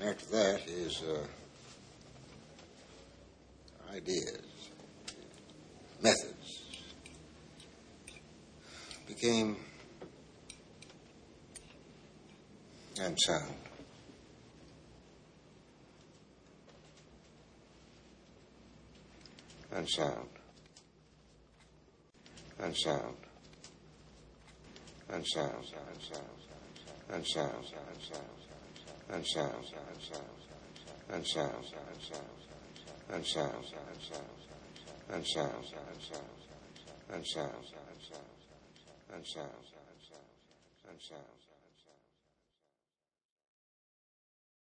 After that, his ideas, methods became unsound. Unsound. Unsound. Unsound. Unsound. Unsound. Unsound. Unsound. Unsound. Unsound. Unsound. Unsound.